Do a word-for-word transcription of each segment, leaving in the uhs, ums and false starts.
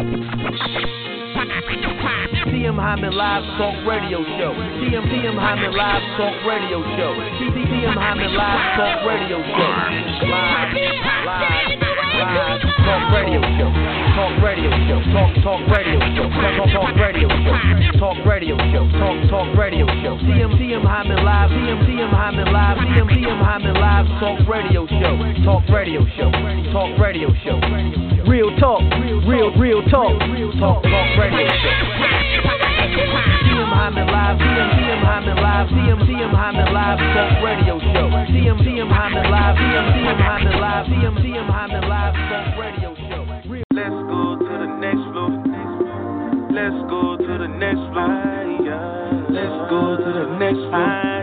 T M Hyman Live Talk Radio Show. T M T M Hyman Live Talk Radio Show. T M Hyman Live Talk Radio Show. Live, live, live Talk Radio Show. Talk Radio Show. Talk Talk Radio Show. Talk Talk Talk Radio Show. Talk Radio Show. Talk Talk Radio Show. T M T M Hyman Live. T M T M Hyman Live. T M T M Hyman Live Talk Radio Show. Talk Radio Show. Talk Radio Show. Real talk. Real real talk. Talk Talk Radio Show. T M Hyman Live, T M T M Hyman Live, T M T M Hyman Live Talk Radio Show. T M T M Hyman Live, T M T M Hyman Live, T M T M Hyman Live Talk Radio Show. Let's go to the next floor. Let's go to the next floor. Let's go to the next floor.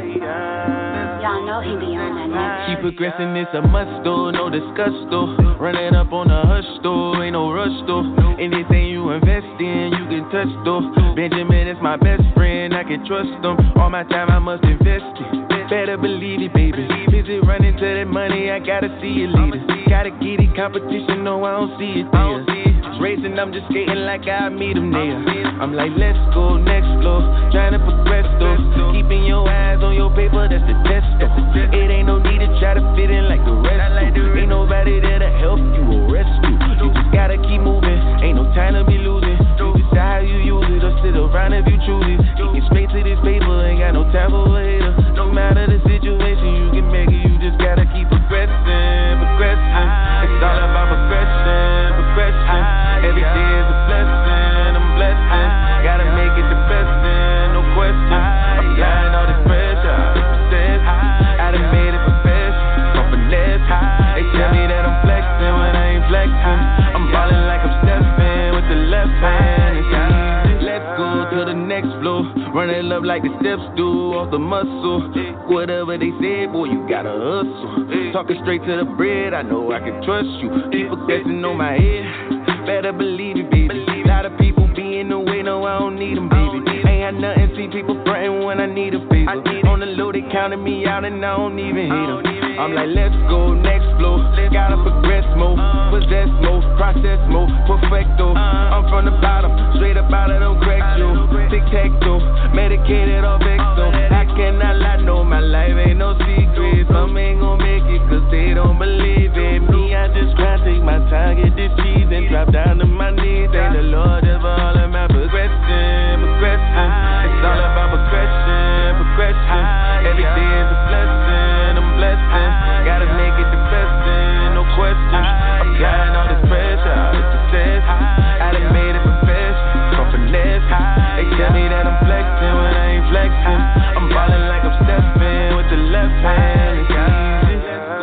Y'all know he be on that next. Keep progressing, it's a must though, no discuss though. Running up on the hush though, ain't no rush though. Anything you invest in, you can touch though. Benjamin is my best friend, I can trust him. All my time I must invest it. Better believe it, baby. Busy running to that money, I gotta see it later. Gotta get it, competition, no, I don't see it there. Racing, I'm just skating like I meet him there. I'm like, let's go next floor. Trying to progress though. Keeping your eyes on your paper, that's the test though. It ain't no need to try to fit in like the rest. Ain't nobody there to help you or rescue. You just gotta keep moving. Ain't no time to be losing. You decide how you use it or sit around if you choose it. Getting straight to this paper, ain't got no time for a hater. No matter the situation, you can make it. You just gotta keep progressing, progressing. It's all about progression, progression. Every day is a blessing, I'm blessing. Gotta make it the best, then, no question. Applying all this pressure, success. I done made it profession, from finesse. They tell me that I'm flexing when I ain't flexing. I'm ballin' like I'm stepping with the left hand. It's easy. Let's go to the next floor. Run it up like the steps do off the muscle. Whatever they say, boy, you gotta hustle. Talking straight to the bread, I know I can trust you. Keep progressing on my head. Better believe it, baby. A lot of people be in the way, no, I don't need them, baby. Ain't had nothing, see people frontin' when I need a favor. On the low, they counted me out and I don't even hate them. I'm like, let's go, next flow. Gotta progress more, possess more, process more, perfecto. I'm from the bottom, straight up out of them cracks, yo. Tic-tac-toe, medicated or vexo. I cannot lie, no, my life ain't no secret. Some ain't gon' make it cause they don't believe in me. I just try to take my time, get this cheese and drop down to my knees. Thank the Lord for all of my progression, progression. It's all about progression, progression. Every day is a blessing, I'm blessing. Gotta make it the best, then, no question. Applying all this pressure, all this success. I done made it profession, from finesse. They tell me that I'm flexing when I ain't flexing. I'm ballin' like I'm stepping with the left hand. It's easy.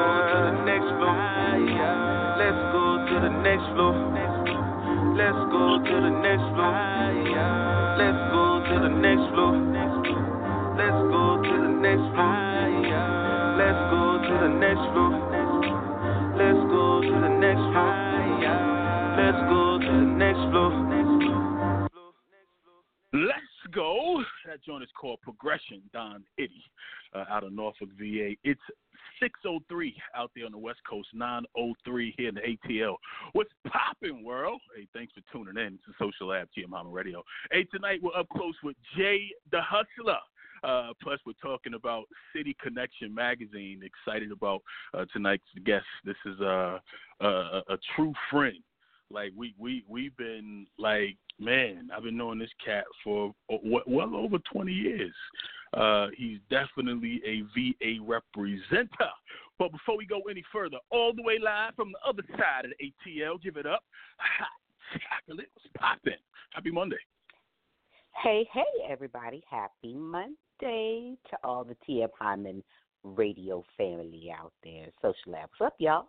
Let's go to the next floor. Let's go to the next floor. Let's go to the next floor. Let's go to the next floor. Let's go to the next floor. Let's go to the next floor. Let's go to the next floor. Let's go. That joint is called Progression, Don Itty, uh, out of Norfolk, V A. It's six oh three out there on the West Coast, nine oh three here in the A T L. What's poppin', world? Hey, thanks for tuning in. It's a social lab, T M Hyman Radio. Hey, tonight we're up close with Jay the Hustler. Uh, plus, we're talking about City Connection magazine. Excited about uh, tonight's guest. This is uh, a, a, a true friend. Like, we, we, we've been, like, man, I've been knowing this cat for well over twenty years. Uh, he's definitely a V A representative. But before we go any further, all the way live from the other side of the A T L, give it up. Hot chocolate was popping. Happy Monday. Hey, hey, everybody. Happy Monday to all the T M Hyman radio family out there. Social Lab. What's up, y'all?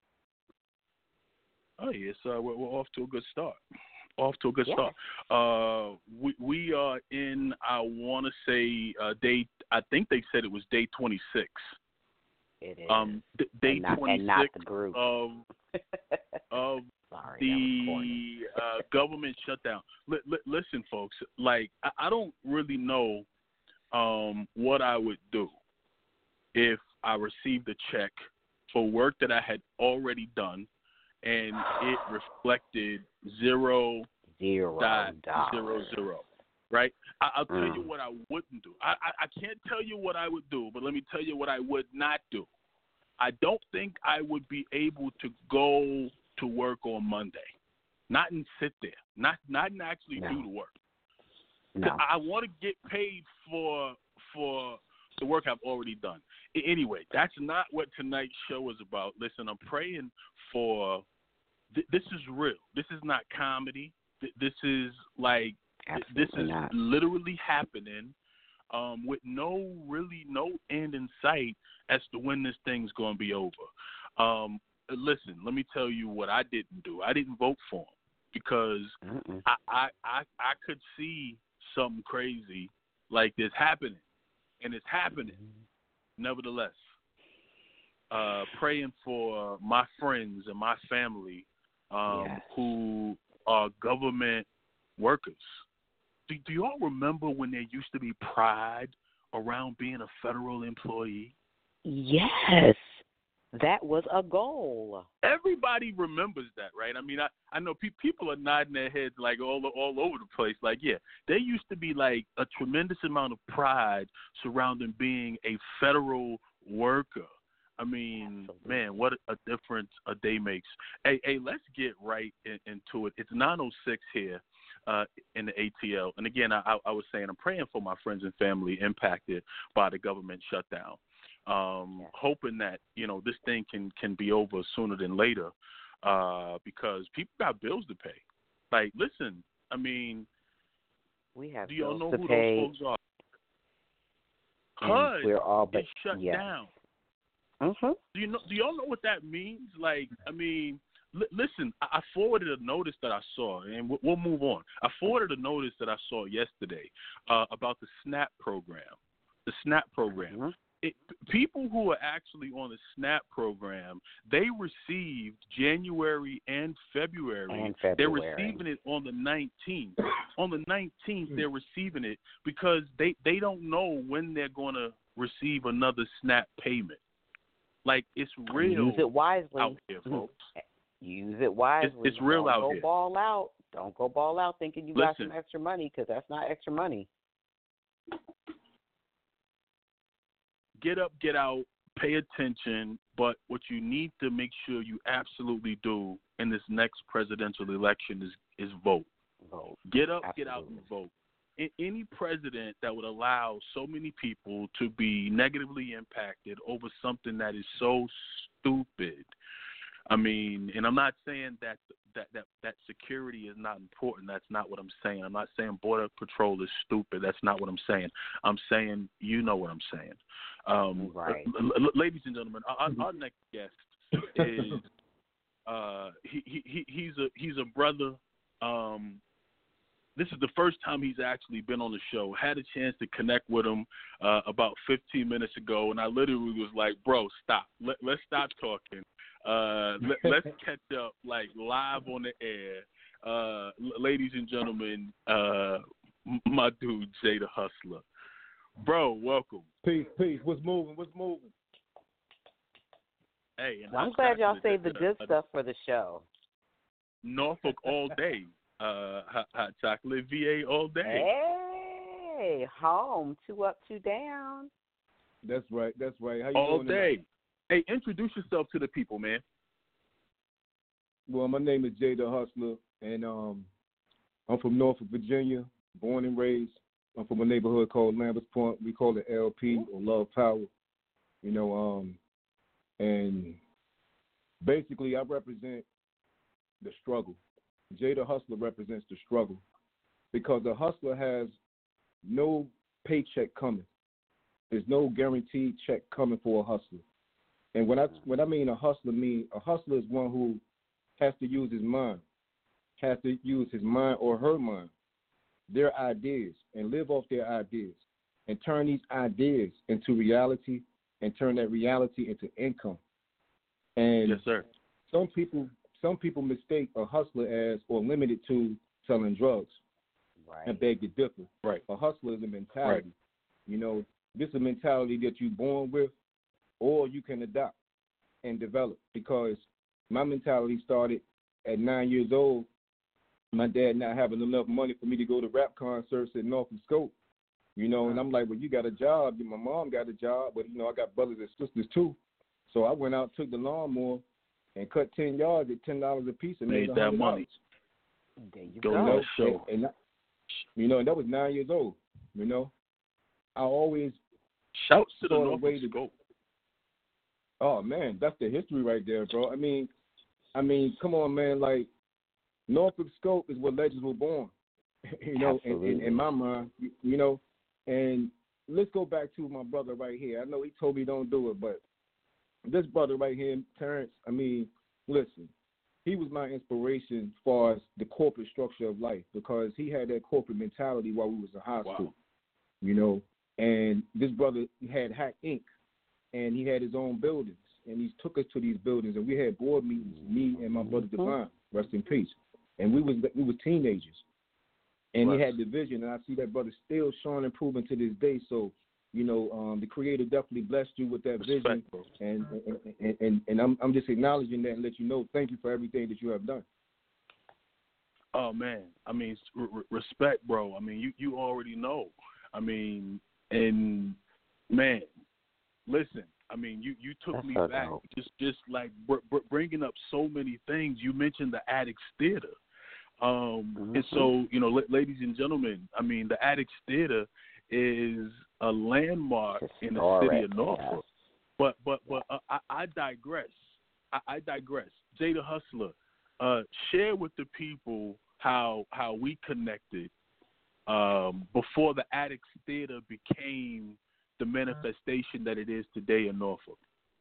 Oh, yes, uh, we're, we're off to a good start. Off to a good yeah. start. Uh, we we are in, I want to say, uh, day, I think they said it was day twenty-six. It is. Um, d- day and not, twenty-six and not the group. of, of Sorry, the uh, government shutdown. L- l- listen, folks, like, I, I don't really know um, what I would do if I received a check for work that I had already done and it reflected zero Zero Dot dollars. zero zero. Right? I, I'll tell Mm. you what I wouldn't do. I, I, I can't tell you what I would do, but let me tell you what I would not do. I don't think I would be able to go to work on Monday. Not and sit there. Not not and actually No. do the work. No. I, I want to get paid for for the work I've already done. I, anyway, that's not what tonight's show is about. Listen, I'm praying for. Th- this is real. This is not comedy. Th- this is like Absolutely this is not. literally happening. Um, with no really no end in sight as to when this thing's going to be over. Um, listen, let me tell you what I didn't do. I didn't vote for him because I, I I I could see something crazy like this happening, and it's happening. Mm-hmm. Nevertheless, uh, praying for my friends and my family um, yes. who are government workers. Do, do you all remember when there used to be pride around being a federal employee? Yes. That was a goal. Everybody remembers that, right? I mean, I, I know pe- people are nodding their heads like all all over the place. Like, yeah, there used to be like a tremendous amount of pride surrounding being a federal worker. I mean, Absolutely. man, what a difference a day makes. Hey, hey, let's get right in, into it. It's nine oh six here uh, in the A T L. And again, I, I was saying I'm praying for my friends and family impacted by the government shutdown. Um, yeah. Hoping that, you know, this thing can, can be over sooner than later uh, because people got bills to pay. Like, listen, I mean, we have do y'all know to who pay, those folks are? H U D we're all but, is shut yeah. down. Mm-hmm. Do you know? Do y'all know what that means? Like, I mean, li- listen, I-, I forwarded a notice that I saw, and w- we'll move on. I forwarded a notice that I saw yesterday uh, about the SNAP program. The SNAP program. Mm-hmm. It, people who are actually on the SNAP program, they received January and February. And February. They're receiving it on the nineteenth. On the nineteenth, they're receiving it because they, they don't know when they're going to receive another SNAP payment. Like, it's real. Use it wisely. Out here, folks. Use it wisely. It's, it's real Don't out go here. Ball out. Don't go ball out thinking you Listen, got some extra money because that's not extra money. Get up, get out, pay attention, but what you need to make sure you absolutely do in this next presidential election is, is vote. Vote. Get up, absolutely. get out, and vote. Any president that would allow so many people to be negatively impacted over something that is so stupid. I mean, and I'm not saying that that, that, that security is not important. That's not what I'm saying. I'm not saying Border Patrol is stupid. That's not what I'm saying. I'm saying you know what I'm saying. Um, right. l- l- ladies and gentlemen, our, our next guest is uh, he, he he's a he's a brother. Um, This is the first time he's actually been on the show. Had a chance to connect with him uh, about fifteen minutes ago, and I literally was like, bro, stop. Let, let's stop talking. Uh, let, let's catch up, like, live on the air. Uh, l- ladies and gentlemen, uh, my dude, Jay the Hustler. Bro, welcome. Peace, peace. What's moving? What's moving? Hey, and well, I'm glad y'all saved the good stuff for the show. Norfolk all day. Uh, hot, hot chocolate V A all day. Hey, home, two up, two down. That's right. That's right. How you all doing day. Tonight? Hey, introduce yourself to the people, man. Well, my name is Jay the Hustler, and um, I'm from Norfolk, Virginia, born and raised. I'm from a neighborhood called Lambert's Point. We call it L P or Love Power. You know, um, and basically I represent the struggle. Jay the Hustler represents the struggle because the hustler has no paycheck coming. There's no guaranteed check coming for a hustler. And when I when I mean a hustler, mean a hustler is one who has to use his mind, has to use his mind or her mind, their ideas, and live off their ideas, and turn these ideas into reality, and turn that reality into income. And yes, sir. Some people. Some people mistake a hustler as or limited to selling drugs. Right. And beg to differ. Right. A hustler is a mentality. Right. You know, this is a mentality that you're born with or you can adopt and develop because my mentality started at nine years old my dad not having enough money for me to go to rap concerts at Norfolk Scope, you know, and I'm like, well, you got a job. My mom got a job, but, you know, I got brothers and sisters too. So I went out, took the lawnmower, and cut ten yards at ten dollars a piece and made, made that money. There you go. go. To that show. And, and, you know, and that was nine years old, you know. I always Shouts to the saw a Norfolk way to Scope. Oh, man, that's the history right there, bro. I mean, I mean, come on, man. Like, Norfolk Scope is where legends were born, you know, in, in, in my mind, you know. And let's go back to my brother right here. I know he told me don't do it, but this brother right here, Terrence, I mean, listen, he was my inspiration as far as the corporate structure of life because he had that corporate mentality while we was in high Wow. school, you know. And this brother had Hack Incorporated, and he had his own buildings, and he took us to these buildings, and we had board meetings, me and my brother Divine, rest in peace. And we was we was teenagers, and Right. he had the vision, and I see that brother still showing improvement to this day. So, you know, um, the Creator definitely blessed you with that Respect, vision, bro. and and, and and I'm I'm just acknowledging that and let you know, thank you for everything that you have done. Oh man, I mean, r- r- respect, bro. I mean, you, you already know. I mean, and man, listen. I mean, you, you took That's me so back, dope. just just like br- br- bringing up so many things. You mentioned the Addicts Theater, um, Mm-hmm. and so you know, la- ladies and gentlemen, I mean, the Addicts Theater is a landmark in the city of Norfolk. Yes. But but but uh, I, I digress. I, I digress. Jay the Hustler, uh, share with the people how how we connected um, before the Addicts Theater became the manifestation that it is today in Norfolk.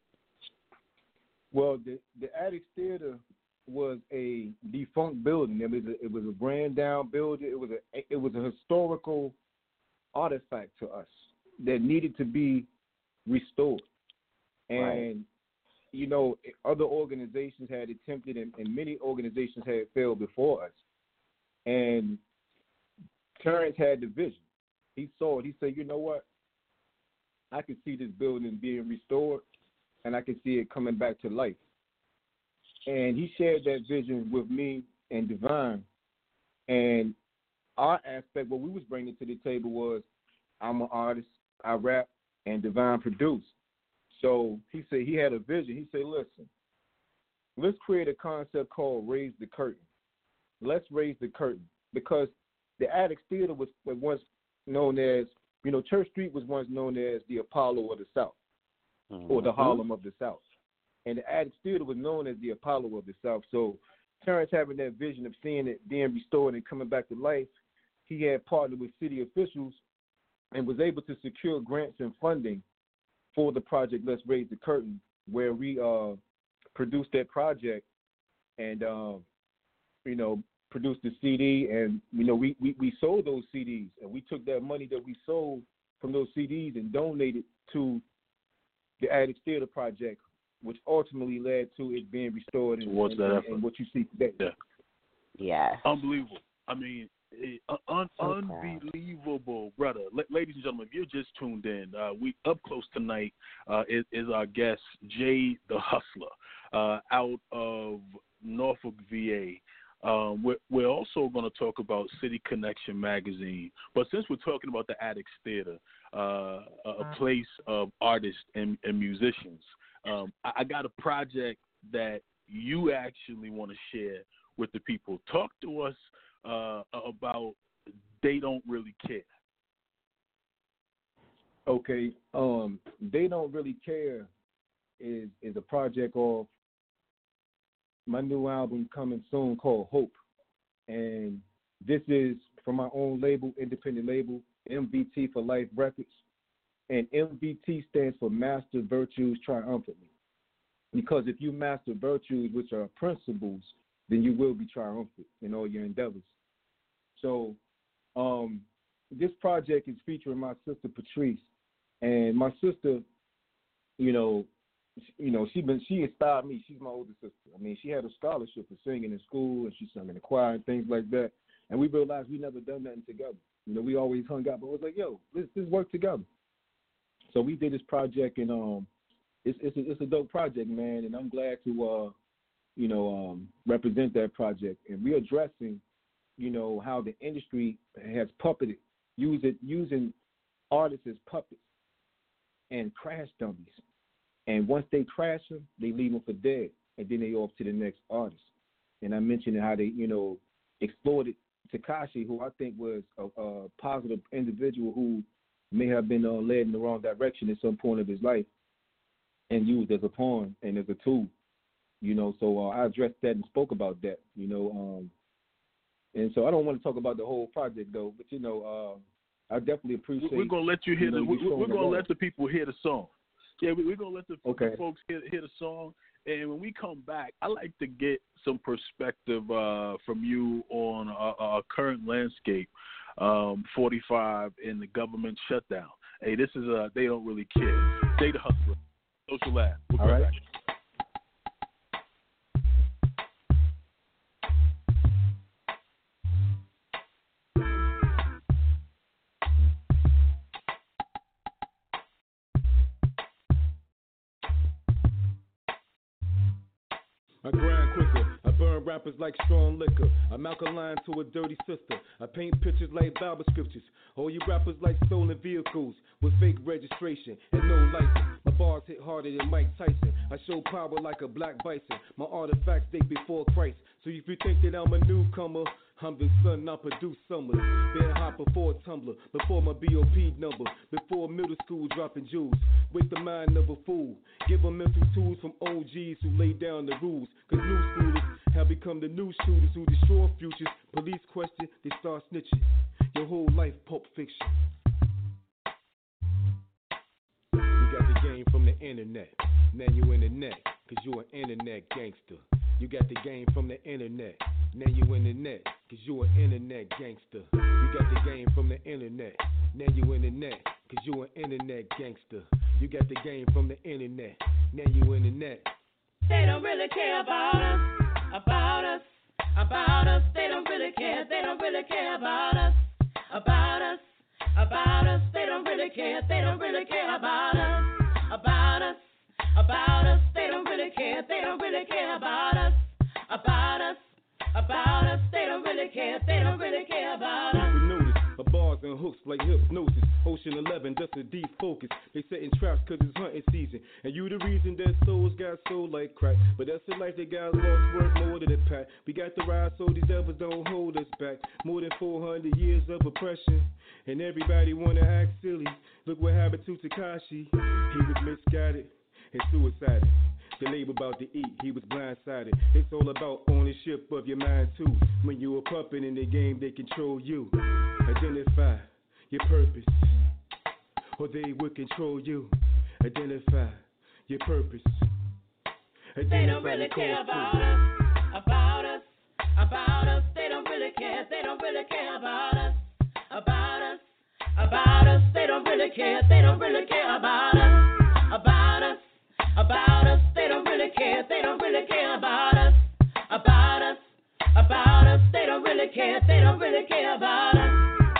Well, the the Addicts Theater was a defunct building. It was a, it was a brand down building. It was a it was a historical artifact to us that needed to be restored. And Right. you know, other organizations had attempted, and, and many organizations had failed before us. And Terrence had the vision. He saw it. He said, "You know what? I can see this building being restored, and I can see it coming back to life." And he shared that vision with me and Divine. And our aspect, what we was bringing to the table was, I'm an artist, I rap, and Divine produced. So he said he had a vision. He said, listen, let's create a concept called Raise the Curtain. Let's raise the curtain. Because the Addicts Theater was once known as, you know, Church Street was once known as the Apollo of the South, Mm-hmm. or the Harlem of the South. And the Addicts Theater was known as the Apollo of the South. So Terrence having that vision of seeing it being restored and coming back to life, he had partnered with city officials and was able to secure grants and funding for the project Let's Raise the Curtain, where we uh, produced that project and, um, you know, produced the C D. And, you know, we, we, we sold those C Ds, and we took that money that we sold from those C Ds and donated to the Addicts Theater project, which ultimately led to it being restored and, Towards and, that and, effort. and what you see today. Yeah. Yes. Unbelievable. I mean, it, uh, un- So unbelievable, brother. L- ladies and gentlemen, if you're just tuned in, uh, we up close tonight uh, is, is our guest, Jay the Hustler, uh, out of Norfolk, V A. Um, we're, we're also going to talk about City Connection magazine. But since we're talking about the Addicts Theater, uh, a, a place of artists and, and musicians, um, I, I got a project that you actually want to share with the people. Talk to us uh, about They Don't Really Care. Okay, um, They Don't Really Care is is a project of my new album coming soon called Hope. And this is from my own label, independent label, M V T for Life Records. And M V T stands for Master Virtues Triumphantly. Because if you master virtues, which are principles, then you will be triumphant in all your endeavors. So um, this project is featuring my sister Patrice. And my sister, you know, you know, she been she inspired me. She's my older sister. I mean, she had a scholarship for singing in school, and she sang in the choir and things like that. And we realized we never done nothing together. You know, we always hung out, but it was like, yo, let's let's work together. So we did this project, and um, it's it's a, it's a dope project, man. And I'm glad to uh, you know, um, represent that project. And we're addressing you know, how the industry has puppeted, using using artists as puppets and crash dummies. And once they crash them, they leave them for dead, and then they off to the next artist. And I mentioned how they, you know, exploited Tekashi, who I think was a, a positive individual who may have been uh, led in the wrong direction at some point of his life and used as a pawn and as a tool. You know, so uh, I addressed that and spoke about that, you know. Um, and so I don't want to talk about the whole project, though, but, you know, uh, I definitely appreciate. We're going to let you hear you know, the, we're, we're going to let the people hear the song. Yeah, we, we're going to let the, okay. the folks hear, hear the song. And when we come back, I like to get some perspective uh, from you on our current landscape, um, forty-five and the government shutdown. Hey, this is a, they don't really care. Stay the hustler. Social Lab. We'll All right. Back. I grind quicker, I burn rappers like strong liquor. I'm alkaline to a dirty sister. I paint pictures like Bible scriptures. All you rappers like stolen vehicles with fake registration and no license. My bars hit harder than Mike Tyson. I show power like a black bison. My artifacts date before Christ. So if you think that I'm a newcomer, I'm the son, I produce summers. Been hot before Tumblr, before my B O P number, before middle school dropping jewels. Wake the mind of a fool. Give them mental tools from O Gs who lay down the rules. Cause new schoolers have become the new shooters who destroy futures. Police question, they start snitching. Your whole life, Pulp Fiction. You got the game from the internet. Now you in the net, cause you an internet gangster. You got the game from the internet. Now you in the net, cause you an internet gangster. You got the game from the internet. Now you in the net, cause you an internet gangster. You got the game from the internet. Now you in the net. They don't really care about us, about us, about us. They don't really care, they don't really care about us, about us, about us. They don't really care, they don't really care about us, about us, about us. They don't really care, they don't really care about us, about us, about us. They don't really care, they don't really care about us. Notice, my bars and hooks like hypnosis. Ocean eleven, just a deep focus. They setting traps cause it's hunting season. And you the reason that souls got sold like crack. But that's the life they got lost, worth more than a pack. We got the ride so these devils don't hold us back. More than four hundred years of oppression. And everybody wanna act silly. Look what happened to Tekashi. He was misguided and suicided. The label about to eat, he was blindsided. It's all about ownership of your mind too. When you a puppet in the game, they control you. Identify your purpose, or they will control you. Identify your purpose. Identify they don't really care about us, about us, about us. They don't really care, they don't really care about us, about us, about us. They don't really care, they don't really care about us, about us, about us. They don't really care, they don't really care about us, about us, about us. They don't really care, they don't really care about us.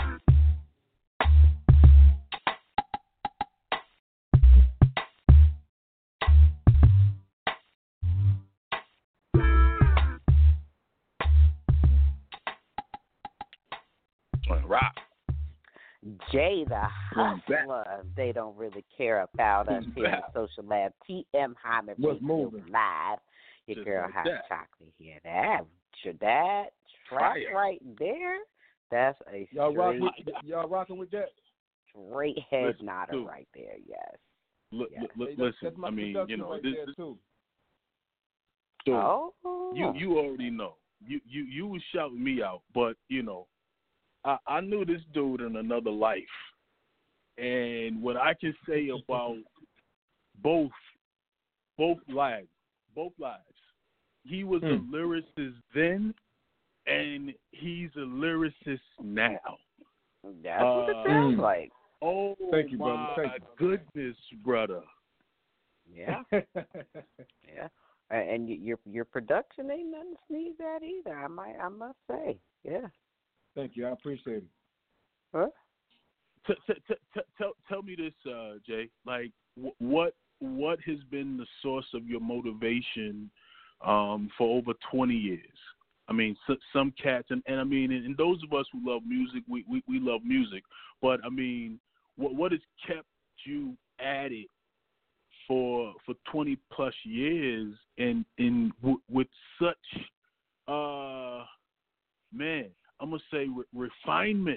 Rock. Jay the Hustler. They don't really care about us here in Social Lab. T M Hyman Live. Your Just girl like Hot that. Chocolate here. That that track Fire. right there. That's a Y'all straight, rocking with, y'all rocking with that? straight head Listen, nodder dude. right there. Yes. Look, Yeah. look, look, Hey, that's, listen, that's my I mean, production you know, right this, there this too. so Oh. you you already know. You you you was shouting me out, but you know, I, I knew this dude in another life, and what I can say about both both lives, both lives, he was Mm. a lyricist then, and he's a lyricist now. That's what it Uh, sounds mm. like. Oh Thank you, my brother. Thank goodness, brother! Yeah. Yeah. A- And y- your your production ain't nothing to sneeze at either. I might I must say. Yeah. Thank you. I appreciate it. Huh? T- t- t- t- tell tell me this, uh, Jay. Like, wh- what what has been the source of your motivation um, for over twenty years? I mean, so, some cats, and, and I mean, and, and those of us who love music, we, we, we love music. But I mean, what what has kept you at it for for twenty plus years, and in w- with such, uh, man, I'm gonna say re- refinement.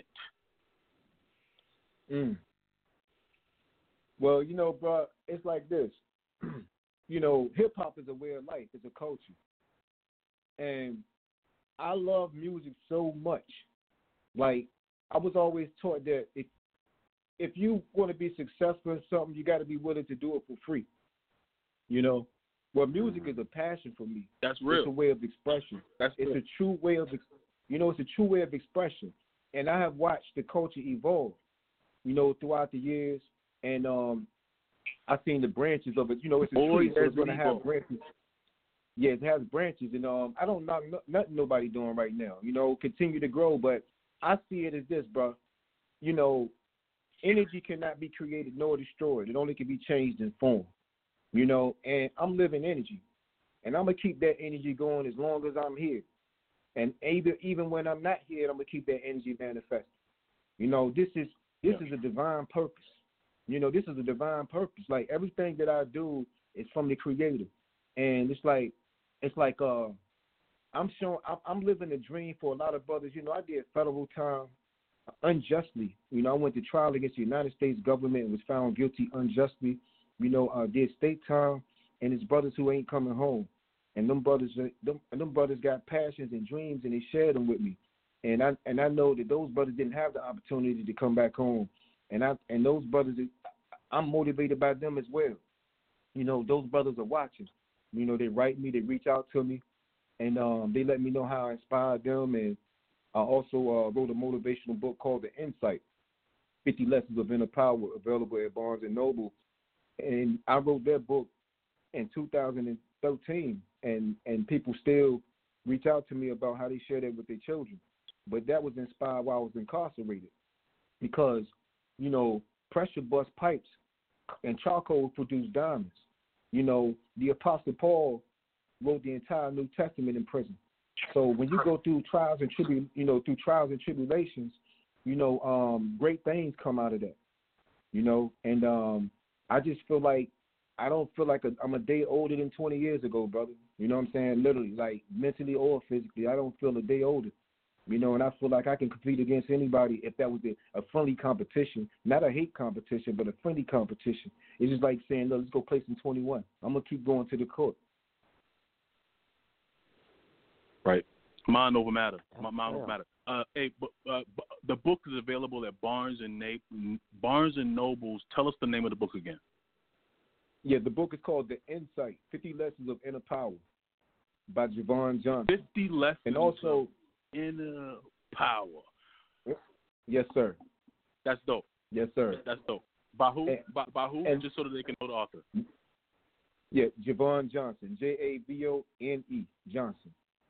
Mm. Well, you know, bro, it's like this. You know, hip hop is a way of life. It's a culture, and I love music so much. Like, I was always taught that if if you want to be successful in something, you got to be willing to do it for free. You know, well, music is a passion for me. That's real. It's a way of expression. That's it's real. a true way of, ex- you know, it's a true way of expression. And I have watched the culture evolve, you know, throughout the years, and um, I've seen the branches of it. You know, it's a Always tree, so it's has going to have evolved. branches. Yeah, it has branches, and um, I don't knock no, nothing nobody doing right now. You know, continue to grow, but I see it as this, bro. You know, energy cannot be created nor destroyed. It only can be changed in form. You know, and I'm living energy, and I'm gonna keep that energy going as long as I'm here. And even even when I'm not here, I'm gonna keep that energy manifesting. You know, this is this Yeah. is a divine purpose. You know, this is a divine purpose. Like, everything that I do is from the Creator, and it's like it's like uh, I'm showing I'm, I'm living a dream for a lot of brothers. You know, I did federal time unjustly. You know, I went to trial against the United States government and was found guilty unjustly. You know, uh, did state time, and his brothers who ain't coming home. And them brothers, them, them brothers got passions and dreams, and they shared them with me. And I and I know that those brothers didn't have the opportunity to come back home. And I and those brothers, I'm motivated by them as well. You know, those brothers are watching. You know, they write me, they reach out to me, and um, they let me know how I inspired them. And I also uh, wrote a motivational book called The Insight, fifty Lessons of Inner Power, available at Barnes and Noble. And I wrote that book in two thousand thirteen, and, and people still reach out to me about how they share that with their children. But that was inspired while I was incarcerated, because, you know, pressure bust pipes and charcoal produce diamonds. You know, the Apostle Paul wrote the entire New Testament in prison. So when you go through trials and tribu, you know, through trials and tribulations, you know, um, great things come out of that. You know, and um, I just feel like I don't feel like a, I'm a day older than twenty years ago, brother. You know what I'm saying? Literally, like mentally or physically, I don't feel a day older. You know, and I feel like I can compete against anybody if that was a, a friendly competition, not a hate competition, but a friendly competition. It's just like saying, look, let's go play some twenty-one. I'm going to keep going to the court. Right. Mind over matter. My mind over matter. Uh, hey, but, uh, the book is available at Barnes and Na- Barnes and Nobles. Tell us the name of the book again. Yeah, the book is called The Insight, fifty Lessons of Inner Power by Javon Johnson. fifty Lessons and also, of Inner Power. Yes, sir. That's dope. Yes, sir. That's dope. By who? And, by, by who? and, Just so that they can know the author. Yeah, Javon Johnson, J A V O N E, Johnson.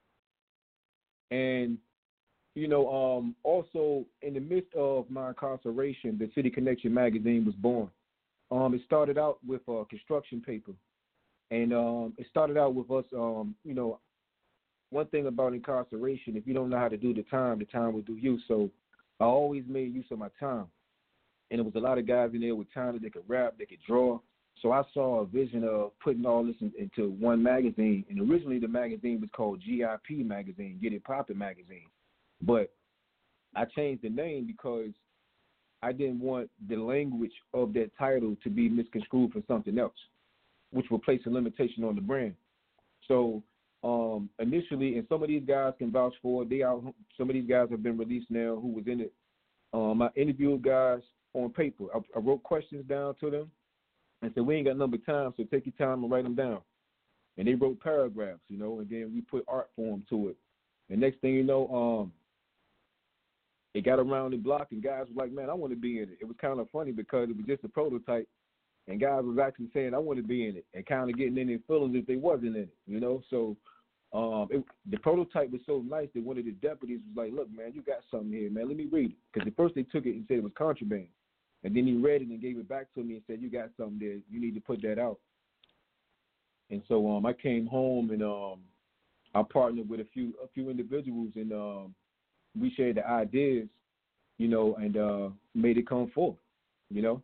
And, you know, um, also in the midst of my incarceration, the City Connection magazine was born. Um, it started out with uh, construction paper. And um, it started out with us, um, you know, one thing about incarceration, if you don't know how to do the time, the time will do you. So I always made use of my time. And there was a lot of guys in there with talent. They could rap, they could draw. So I saw a vision of putting all this in, into one magazine. And originally the magazine was called G I P Magazine, Get It Poppin' Magazine. But I changed the name because I didn't want the language of that title to be misconstrued for something else, which would place a limitation on the brand. So um, initially, and some of these guys can vouch for it, they out, some of these guys have been released now who was in it. Um, I interviewed guys on paper. I, I wrote questions down to them and said, we ain't got number time, so take your time and write them down. And they wrote paragraphs, you know, and then we put art form to it. And next thing you know, um, it got around the block, and guys were like, man, I want to be in it. It was kind of funny because it was just a prototype, and guys was actually saying, I want to be in it, and kind of getting in their feelings if they wasn't in it, you know. So um, it, the prototype was so nice that one of the deputies was like, look, man, you got something here, man. Let me read it. Because at first they took it and said it was contraband. And then he read it and gave it back to me and said, you got something there. You need to put that out. And so um, I came home, and um, I partnered with a few a few individuals, and um, we shared the ideas, you know, and uh, made it come forth, you know.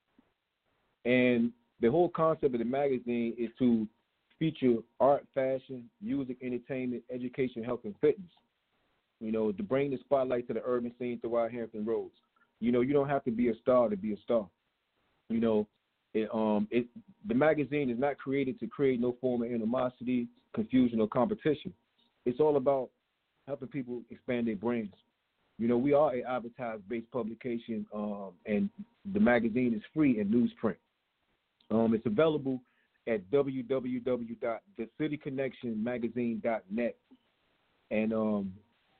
And the whole concept of the magazine is to feature art, fashion, music, entertainment, education, health, and fitness. You know, to bring the spotlight to the urban scene throughout Hampton Roads. You know, you don't have to be a star to be a star. You know, it, um, it, the magazine is not created to create no form of animosity, confusion, or competition. It's all about helping people expand their brands. You know, we are an advertised-based publication, um, and the magazine is free in newsprint. Um, it's available at w w w dot the city connection magazine dot net. And um,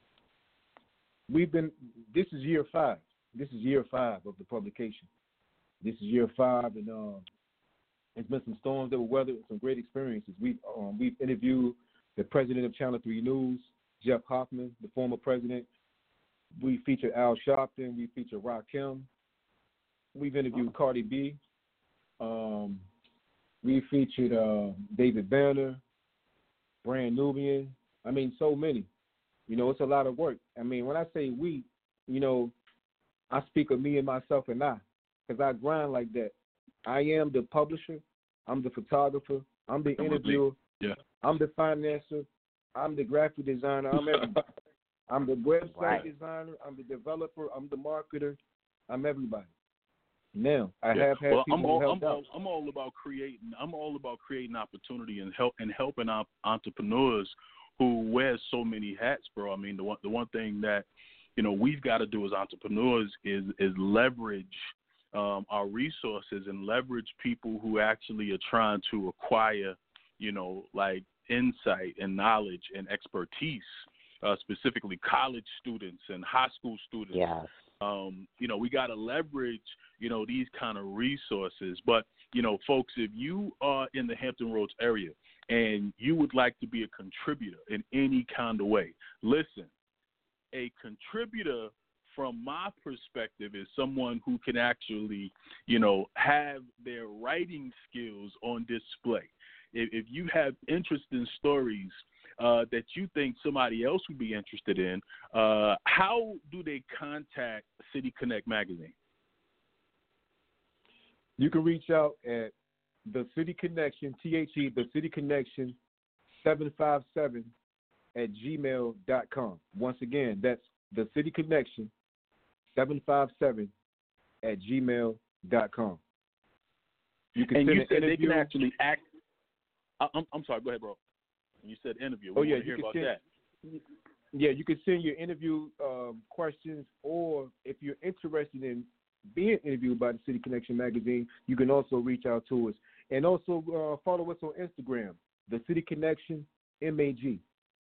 we've been, this is year five. This is year five of the publication. This is year five, and um, it's been some storms that were weathered and some great experiences. We've, um, we've interviewed the president of Channel three News, Jeff Hoffman, the former president. We featured Al Sharpton. We featured Rakim. We've interviewed Cardi B. Um, we featured uh, David Banner, Brand Nubian. I mean, so many. You know, it's a lot of work. I mean, when I say we, you know, I speak of me and myself and I, because I grind like that. I am the publisher. I'm the photographer. I'm the interviewer. Yeah. I'm the financer. I'm the graphic designer. I'm everybody. I'm the website right. designer. I'm the developer. I'm the marketer. I'm everybody. Now, I yeah. have had well, people I'm all, who helped I'm out. all, I'm all about creating. I'm all about creating opportunity and help and helping op- entrepreneurs who wear so many hats, bro. I mean, the one the one thing that you know we've got to do as entrepreneurs is is leverage um, our resources and leverage people who actually are trying to acquire, you know, like insight and knowledge and expertise. Uh, specifically college students and high school students. Yes. Um, you know, we got to leverage, you know, these kind of resources. But, you know, folks, if you are in the Hampton Roads area and you would like to be a contributor in any kind of way, listen, a contributor from my perspective is someone who can actually, you know, have their writing skills on display. If, if you have interesting stories Uh, that you think somebody else would be interested in, uh, how do they contact City Connect Magazine? You can reach out at the City Connection, T H E, the City Connection seven five seven at gmail dot com. Once again, that's the City Connection seven five seven at gmail dot com. You can and send you an said interview. they can actually act. I, I'm, I'm sorry, go ahead, bro. You said interview. We oh, yeah, want to hear about send, that. Yeah, you can send your interview um, questions, or if you're interested in being interviewed by the City Connection Magazine, you can also reach out to us. And also uh, follow us on Instagram, the City Connection M A G.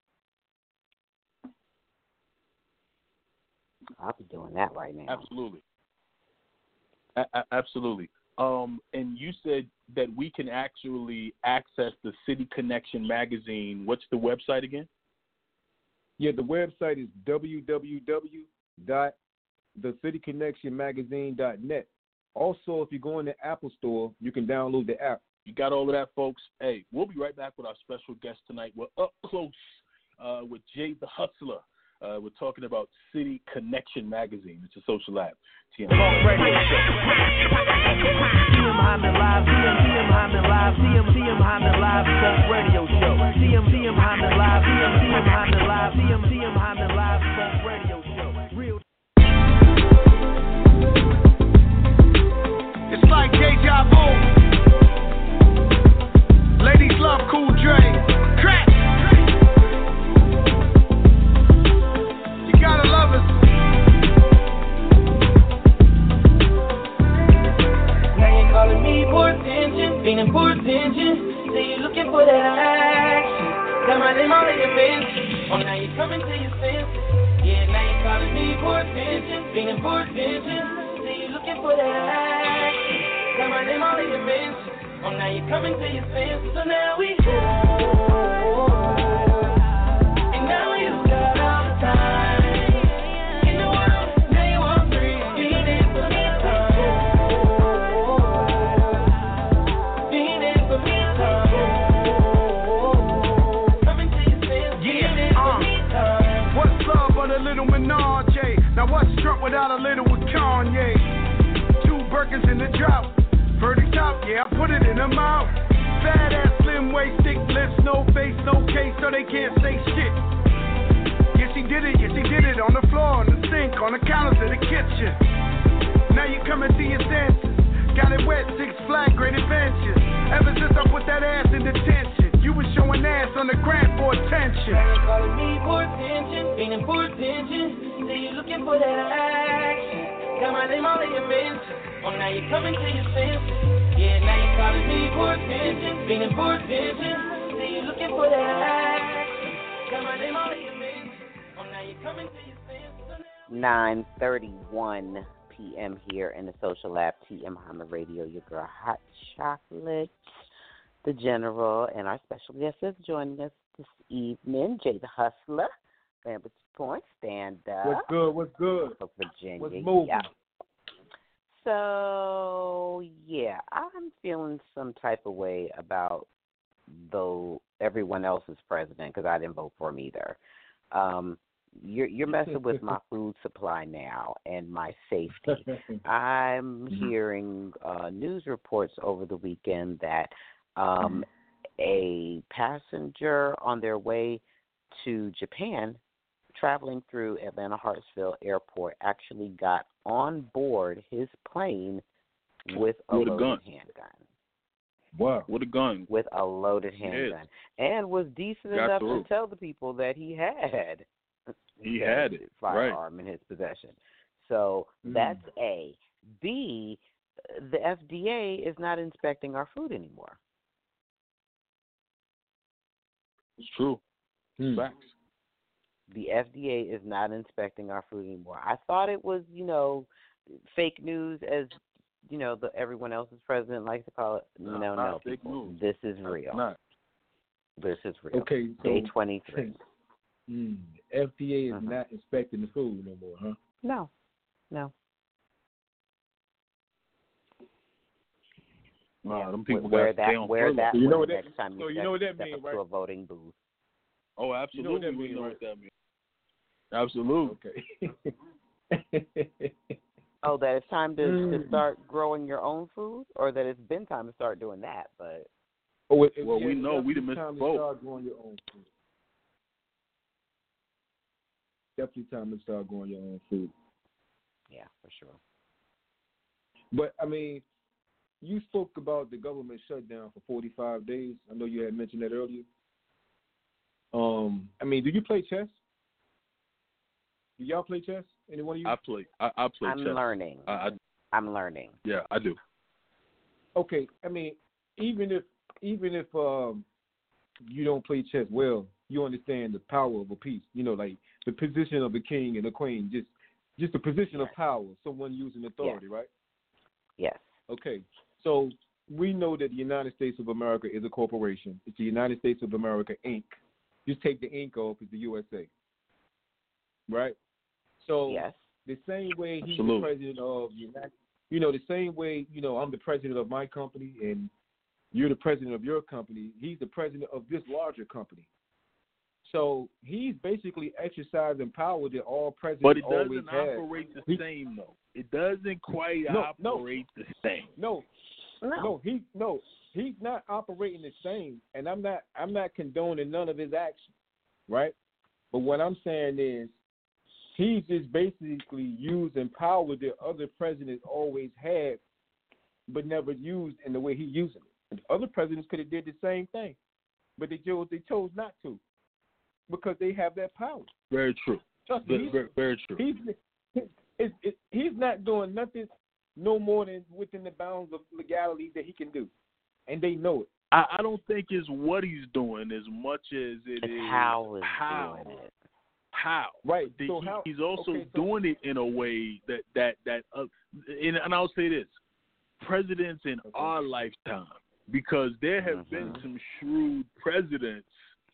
I'll be doing that right now. Absolutely. A- a- absolutely. Um, and you said that we can actually access the City Connection Magazine. What's the website again? Yeah, the website is w w w dot the city connection magazine dot net. Also, if you go in the Apple Store, you can download the app. You got all of that, folks. Hey, we'll be right back with our special guest tonight. We're up close uh, with Jay the Hustler. Uh, we're talking about City Connection Magazine. It's a social app. T M Radio Show. T M Hyman Live, T M T M Hyman Live, T M T M Hyman Live Talk Radio Show. T M T M Hyman Live, T M T M Hyman Live, T M T M Hyman Live Talk Radio Show. Real. It's like deja vu. Ladies love Cool Dre. Crack. You gotta love us. Now you're calling me for attention, feeling for attention. Say you're looking for that action. Got my name all in your mentions. Oh, now you're coming to your senses. Yeah, now you're calling me for attention, feeling for attention. Say you're looking for that action. Got my name all in your mentions. Oh, now you're coming to your senses. So now we and now you got all the time. without a little with Kanye. Two Birkins in the drop. Verdict top, yeah, I put it in her mouth. Fat ass, slim waist, thick lips, no face, no case, so they can't say shit. Yeah, she did it, yeah, she did it on the floor, on the sink, on the counters in the kitchen. Now you coming to your senses. Got it wet, Six Flag, great adventures. Ever since I put that ass in detention, you was showing ass on the grant for attention. Now you calling me for attention, feeling for attention. Say you looking for that action. Got my name all in your mention. Oh, now you coming to your senses. Yeah, now you calling me for attention, feeling for attention. Say you looking for that action. Got my name all in your mention. Oh, now you coming to your senses. nine thirty-one p.m. here in the Social Lab, T M Hyman Radio, your girl Hot Chocolate, the General, and our special guest is joining us this evening, Jay the Hustler, Lambert Point, stand up. What's good? What's good? Of Virginia. What's moving? Yeah. So, yeah, I'm feeling some type of way about though everyone else is president because I didn't vote for him either. Um, You're, you're messing with my food supply now and my safety. I'm hearing uh, news reports over the weekend that um, a passenger on their way to Japan, traveling through Atlanta Hartsfield Airport, actually got on board his plane with a with a loaded gun. handgun. Wow. With a gun. With a loaded handgun. And was decent Got enough through. to tell the people that he had He had it. firearm Right. in his possession. So Mm. that's A. B, the F D A is not inspecting our food anymore. It's true. Hmm. Facts. The F D A is not inspecting our food anymore. I thought it was, you know, fake news, as you know, the everyone else's president likes to call it. No, No, not no, fake people. news. This is real. Not. This is real. Okay, so Day twenty-three. mm, F D A is Mhm. not inspecting the food no more, huh? No, no. Nah, Yeah. them people wear got to that, stay on wear furlough. that So you know when what the that- next time so you you step, know what that step mean, up right? to a voting booth. Oh, You know absolutely. what that we mean, know right? what that means. Absolutely. Okay. Oh, that it's time to, to Mm. start growing your own food, or that it's been time to start doing that. But Oh, it, it, Well, yeah, we it's know we definitely done missed time the to boat. start growing your own food. Definitely time to start growing your own food. yeah, for sure. But I mean, you spoke about the government shutdown for forty-five days. I know you had mentioned that earlier. Um, I mean, do you play chess? Do y'all play chess? Anyone of you? I play. I, I play I'm chess. learning. I, I, I'm learning. yeah, I do. Okay, I mean, even if even if um, you don't play chess well, you understand the power of a piece. You know, like the position of a king and a queen, just just the position of power, someone using authority, right? Yes. Okay, so we know that the United States of America is a corporation. It's the United States of America, Incorporated. Just take the ink off, it's the U S A, right? So Yes. the same way he's Absolutely. the president of the United, you know, the same way, you know, I'm the president of my company and you're the president of your company. He's the president of this larger company. So he's basically exercising power that all presidents But it always doesn't have. operate the He- same, though. It doesn't quite No, no. operate the same. No, No. no, he no, he's not operating the same, and I'm not I'm not condoning none of his actions, right? But what I'm saying is he's just basically using power that other presidents always had, but never used in the way he's using it. And other presidents could have did the same thing, but they chose they chose not to because they have that power. Very true. Trust me, Very, he's, very, very true. he's it, it, he's not doing nothing no more than within the bounds of legality that he can do, and they know it. I, I don't think it's what he's doing as much as it It's is how is how. doing it. How. Right. The- So he- how? he's also okay, so, doing it in a way that that that uh, and, and I'll say this: presidents in Okay. our lifetime, because there have been Mhm. some shrewd presidents,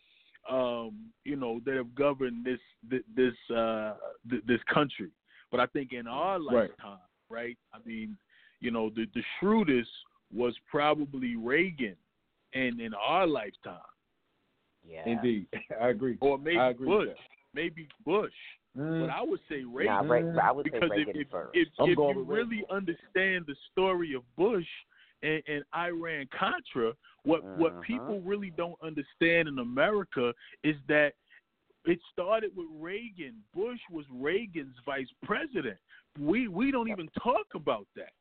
um, you know, that have governed this thi- this uh, th- this country. But I think in our Right. lifetime, right? I mean, you know, the the shrewdest was probably Reagan, and in our lifetime, Yeah. Indeed, I agree. or maybe I agree with Bush, maybe Bush. Mm. But I would say Reagan. Nah, Re- I would say because Reagan if, if, first. if, I'm if going you with Reagan. really understand the story of Bush and, and Iran Contra, what Uh-huh. what people really don't understand in America is that it started with Reagan. Bush was Reagan's vice president. We we don't even talk about that.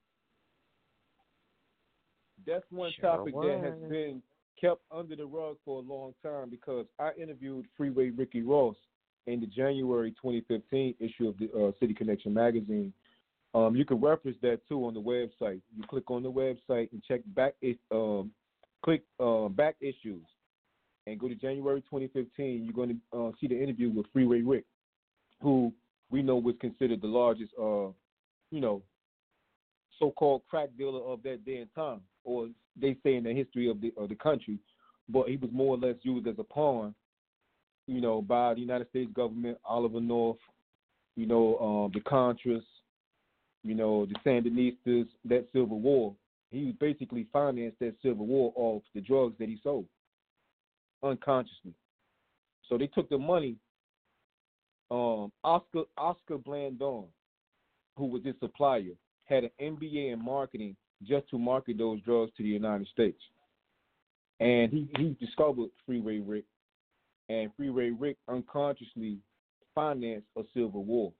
That's one Sure topic that has was. been kept under the rug for a long time because I interviewed Freeway Ricky Ross in the January twenty fifteen issue of the uh, City Connection magazine. Um, you can reference that too on the website. You click on the website and check back, um, click uh, back issues, and go to January twenty fifteen. You're going to uh, see the interview with Freeway Rick, who we know was considered the largest, uh, you know, so-called crack dealer of that day and time, or they say in the history of the of the country. But he was more or less used as a pawn, you know, by the United States government, Oliver North, you know, um, the Contras, you know, the Sandinistas, that Civil War. He basically financed that Civil War off the drugs that he sold, unconsciously. So they took the money. Um, Oscar Oscar Blandon, who was his supplier, had an M B A in marketing just to market those drugs to the United States. And he, he discovered Freeway Rick, and Freeway Rick unconsciously financed a civil war.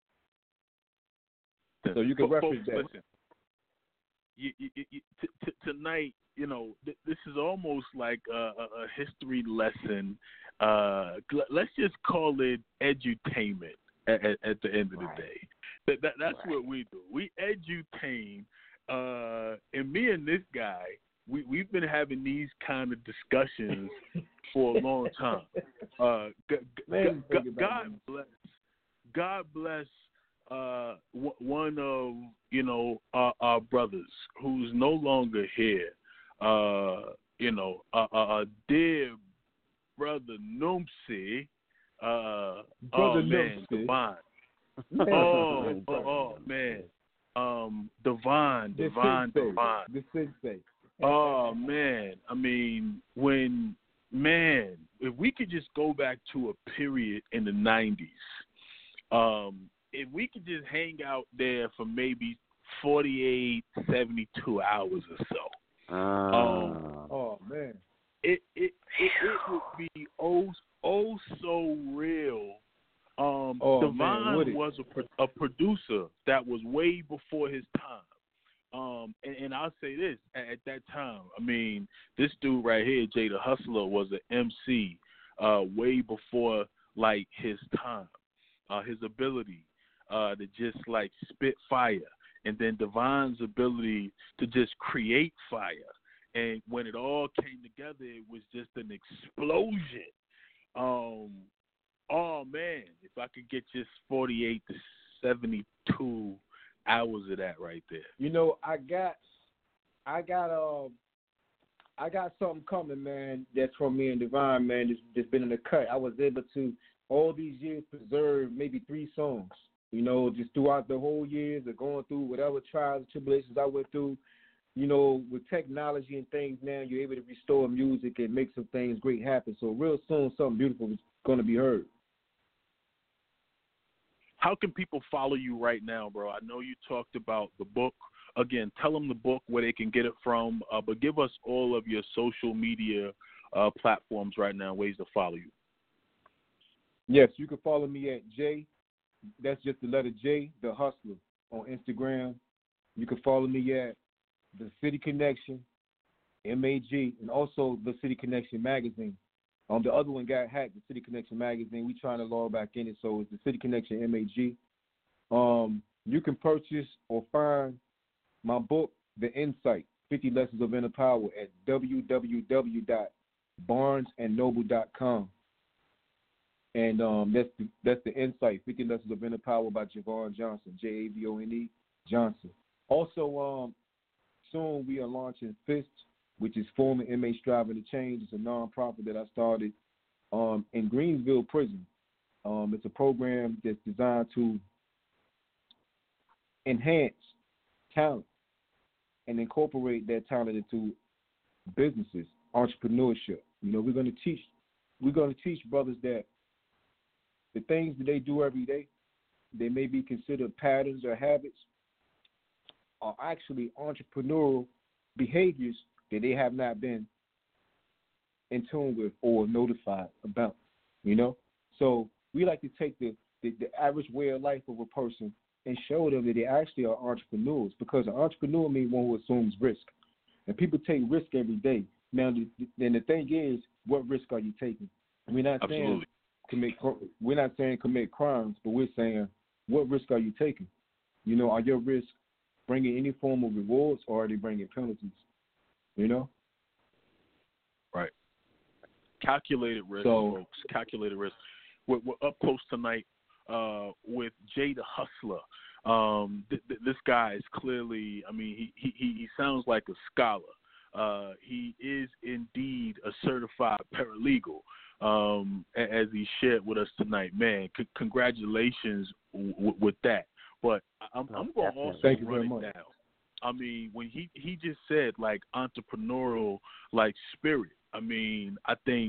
So you can Folks, reference that. Listen, you, you, you, t- t- tonight, you know, th- this is almost like a, a, a history lesson. Uh, let's just call it edutainment at, at, at the end of Right. the day. That, that That's Right. what we do. We edutain, uh, and me and this guy, we, we've been having these kind of discussions for a long time. Uh, g- Man, g- think about God that. bless. God bless uh, w- one of you know our, our brothers who's no longer here. Uh, you know, a uh, uh, dear brother Numsi. Uh, Brother oh man, Numsi. Divine. Man, Oh, oh, oh man, um, Divine, the Divine, sensei, Divine. the sensei. Oh man, I mean, when man, if we could just go back to a period in the nineties, um, if we could just hang out there for maybe forty-eight, seventy-two hours or so, um, Oh man, it it it, it would be oh oh so real. Um, Oh, Divine man, would it? was a, pro- a producer that was way before his time. Um, and, and I'll say this, at, at that time, I mean, this dude right here, Jay the Hustler, was an M C uh, way before, like, his time. Uh, his ability uh, to just, like, spit fire. And then Divine's ability to just create fire. And when it all came together, it was just an explosion. Um, oh, man, if I could get just forty-eight to seventy-two hours of that right there. you know, I got, I got, um, I got something coming, man. That's from me and Divine, man. That's, that's been in the cut. I was able to all these years preserve maybe three songs. You know, just throughout the whole years of going through whatever trials and tribulations I went through. You know, with technology and things now, you're able to restore music and make some things great happen. So real soon, something beautiful is going to be heard. How can people follow you right now, bro? I know you talked about the book. Again, tell them the book, where they can get it from, uh, but give us all of your social media uh, platforms right now, ways to follow you. Yes, you can follow me at J, that's just the letter J, The Hustler, on Instagram. You can follow me at The City Connection, M A G, and also The City Connection Magazine. Um, the other one got hacked, The City Connection Magazine. We trying to log back in it, so it's The City Connection M A G. Um, you can purchase or find my book, The Insight, fifty Lessons of Inner Power, at w w w dot barnes and noble dot com. And um, that's the, that's the Insight, fifty Lessons of Inner Power by Javon Johnson, J A V O N E Johnson. Also, um, soon we are launching FIST, which is Former Inmates Striving to Change. It's a nonprofit that I started um, in Greensville Prison. Um, it's a program that's designed to enhance talent and incorporate that talent into businesses, entrepreneurship. You know, we're going to teach we're going to teach brothers that the things that they do every day, they may be considered patterns or habits are actually entrepreneurial behaviors that they have not been in tune with or notified about, you know? So we like to take the, the, the average way of life of a person and show them that they actually are entrepreneurs, because an entrepreneur means one who assumes risk. And people take risk every day. Now, the, then the thing is, what risk are you taking? We're not Absolutely. saying commit. We're not saying commit crimes, but we're saying what risk are you taking? You know, are your risks bringing any form of rewards, or are they bringing penalties? You know. Right. Calculated risk, So, folks. Calculated risk. We're, we're up close tonight uh, with Jay the Hustler. Um, th- th- this guy is clearly, I mean, he, he, he sounds like a scholar. Uh, he is indeed a certified paralegal, um, as he shared with us tonight. Man, c- congratulations w- with that. But I'm, I'm going to also Thank you run very it much. down. I mean, when he, he just said, like, entrepreneurial, like, spirit, I mean, I think,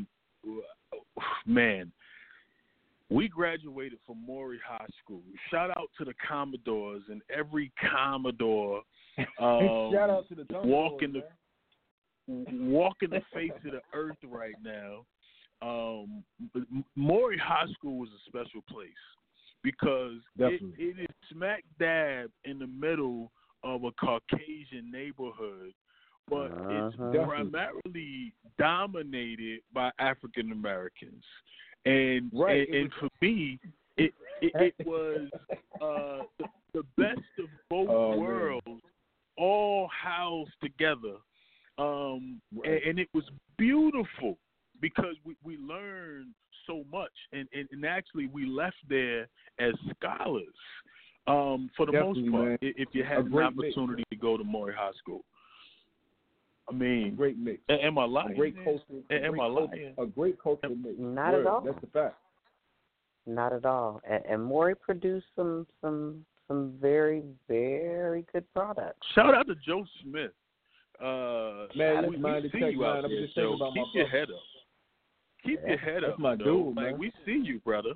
man, we graduated from Maury High School. Shout out to the Commodores and every Commodore um, shout out to the Dunk walking Boys, the walking the face of the earth right now. Um, Maury High School was a special place because it, it is smack dab in the middle of a Caucasian neighborhood, but uh-huh. it's primarily dominated by African Americans. And right. and, and for me, it it, it was uh, the, the best of both oh, worlds, man. all housed together, um, right. and, and it was beautiful because we, we learned so much, and, and, and actually we left there as scholars um, for the Definitely, most part. Man. If you had an opportunity mix. to go to Maury High School. I mean, a great mix. Am I lying? A great culture. Am I lying? A great cultural mix. Not Word. at all. That's the fact. Not at all. And, and Maury produced some some some very very good products. Shout out to Joe Smith. Uh, man, we, we we see tech, you man. out I'm there, just Joe. about Keep my your brother. head up. Keep yeah. your head That's up. my Joe. dude, like man. we see you, brother.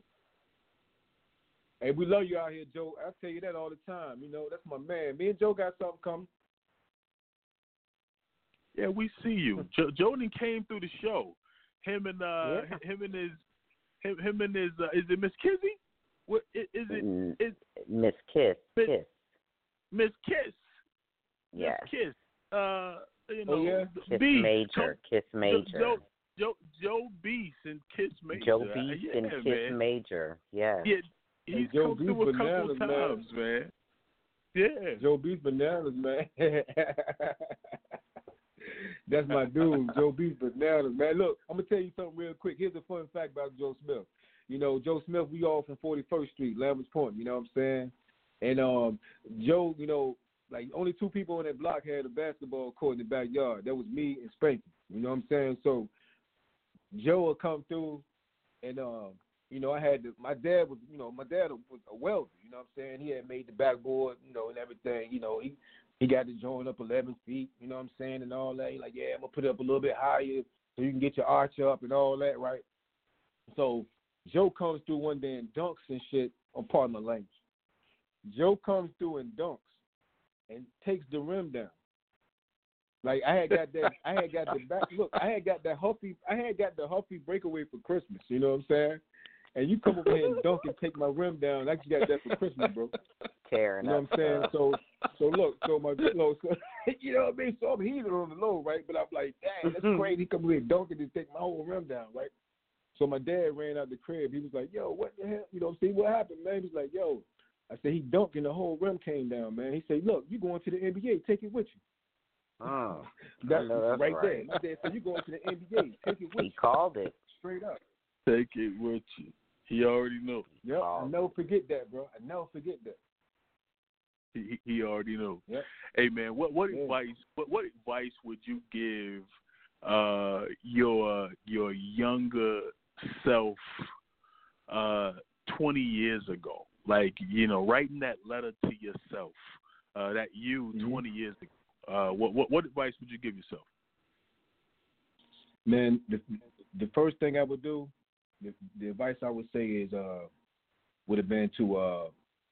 Hey, we love you out here, Joe. I tell you that all the time. You know, that's my man. Me and Joe got something coming. Yeah, we see you. Jo- Jordan came through the show. Him and uh, yeah. him and his, him, him and his. Uh, is it Miss Kizzy? What is, is it? Mm, Is Miss Kiss? Miss, Kiss. Miss Kiss. Yes. Miss Kiss. Uh, you know, oh, yeah? Kiss B. Major. Jo- Kiss Major. Joe, Joe, Joe Beast and Kiss Major. Joe Uh, Beast yeah, and Kiss man. Major. Yes. Yeah, he's hey, Joe come Beast through a bananas, couple times, man. man. Yeah. Joe Beast bananas, man. That's my dude, Joe Beast bananas, man. Look, I'm gonna tell you something real quick. Here's a fun fact about Joe Smith. You know, Joe Smith, we all from forty-first Street, Lambert's Point. You know what I'm saying? And um, Joe, you know, like only two people on that block had a basketball court in the backyard. That was me and Spanky. You know what I'm saying? So Joe would come through, and um, you know, I had to, my dad was, you know, my dad was a welder. You know what I'm saying? He had made the backboard, you know, and everything. You know, he. He got to join up eleven feet, you know what I'm saying, and all that. He like, yeah, I'm going to put it up a little bit higher so you can get your arch up and all that, right? So Joe comes through one day and dunks and shit on Partner Lane. Joe comes through and dunks and takes the rim down. Like I had got that, I had got the back. Look, I had got that Huffy, I had got the Huffy breakaway for Christmas. You know what I'm saying? And you come over here and dunk and take my rim down. I just got that for Christmas, bro. Tearing you know up what I'm saying? stuff. So, so look, so my, you know, so, you know what I mean? So I'm heated on the low, right? But I'm like, dang, that's crazy. He come over here and dunk and take my whole rim down, right? So my dad ran out the crib. He was like, yo, what the hell? You know, see what happened, man? He's like, yo. I said, he dunked and the whole rim came down, man. He said, look, you going to the N B A. Take it with you. Oh, That's, I know that's right, right there. My dad said, you going to the N B A. Take it with He you. called it. Straight up. Take it with you. He already know. Yep, Oh. I never forget that, bro. I never forget that. He he already know. Yep. Hey man, what what Yeah. advice what what advice would you give uh your your younger self uh twenty years ago? Like, you know, writing that letter to yourself, uh that you Mm-hmm. twenty years ago. Uh what what what advice would you give yourself? Man, the the first thing I would do, the, the advice I would say is uh would have been to uh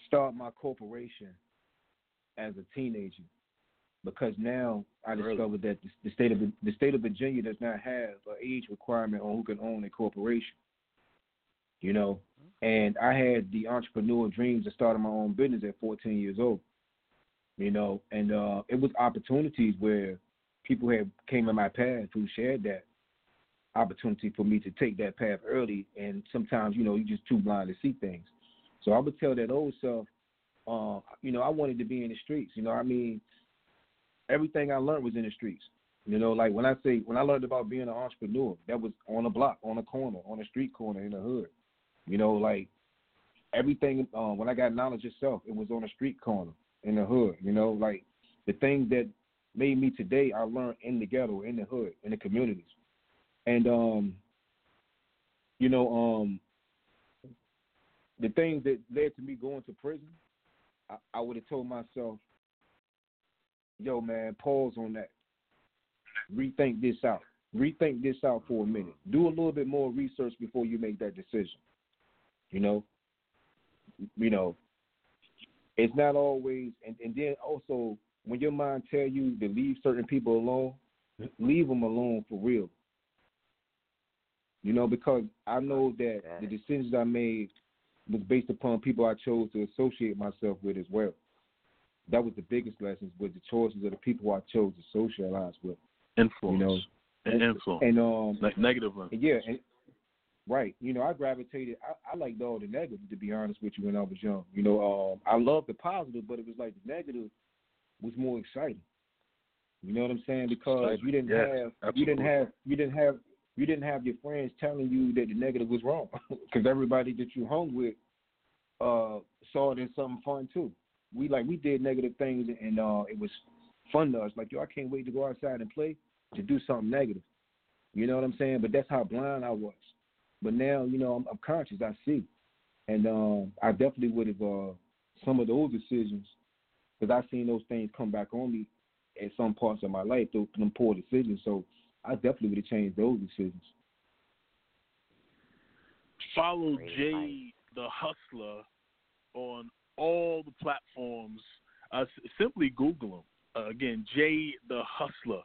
start my corporation as a teenager because now I discovered that the, the state of the state of Virginia does not have an age requirement on who can own a corporation. You know, and I had the entrepreneur dreams of starting my own business at fourteen years old. You know, and uh, it was opportunities where people had came in my path who shared that opportunity for me to take that path early. And sometimes, you know, you're just too blind to see things. So I would tell that old self, uh, you know, I wanted to be in the streets. You know, I mean, everything I learned was in the streets. You know, like when I say, when I learned about being an entrepreneur, that was on a block, on a corner, on a street corner in the hood. You know, like everything, uh, when I got knowledge itself, it was on a street corner in the hood. You know, like the things that made me today, I learned in the ghetto, in the hood, in the communities. And, um, you know, um, the things that led to me going to prison, I, I would have told myself, yo, man, pause on that. Rethink this out. Rethink this out for a minute. Do a little bit more research before you make that decision. You know, you know, it's not always, and, and then also when your mind tell you to leave certain people alone, leave them alone for real. You know, because I know that the decisions I made was based upon people I chose to associate myself with as well. That was the biggest lessons, with the choices of the people I chose to socialize with. Influence. You know, and influence. And um, like negative ones. Yeah, and, right. You know, I gravitated. I, I liked all the negative, to be honest with you, when I was young. You know, um, I loved the positive, but it was like the negative was more exciting. You know what I'm saying? Because you didn't yes, have, absolutely. you didn't have, you didn't have. You didn't have your friends telling you that the negative was wrong, because everybody that you hung with uh, saw it as something fun too. We like we did negative things, and uh, it was fun to us. Like, yo, I can't wait to go outside and play, to do something negative. You know what I'm saying? But that's how blind I was. But now, you know, I'm, I'm conscious. I see, and um, I definitely would have uh, some of those decisions, because I've seen those things come back on me at some parts of my life, those them poor decisions. So I definitely would have changed those decisions. Follow Jay the Hustler on all the platforms. Uh, simply Google him. Uh, again, Jay the Hustler.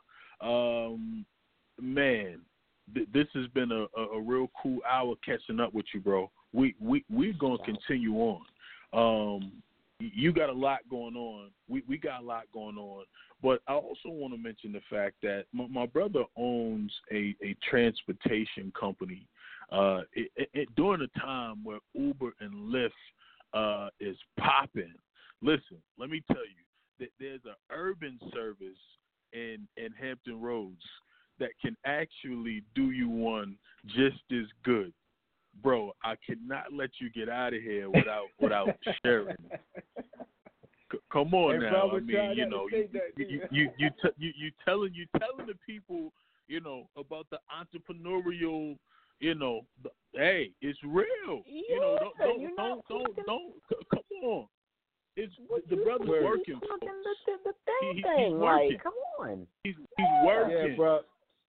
Um, man, th- this has been a, a, a real cool hour catching up with you, bro. We we we're gonna continue on. Um, you got a lot going on. We we got a lot going on. But I also want to mention the fact that my, my brother owns a, a transportation company. Uh, it, it, it, during a time where Uber and Lyft uh, is popping, listen, let me tell you that there's an urban service in, in Hampton Roads that can actually do you one just as good. Bro, I cannot let you get out of here without without sharing it. C- come on and now, I mean, you know, you that, you you you, you, t- you you telling you telling the people, you know, about the entrepreneurial, you know, the, hey, it's real. Yeah, you know, don't don't you're don't not don't, talking- don't c- come on. It's What the you- brother's you working. talking folks. The, the, the He- thing he- thing, he's like, working. come on. He's he's working. Yeah, bro.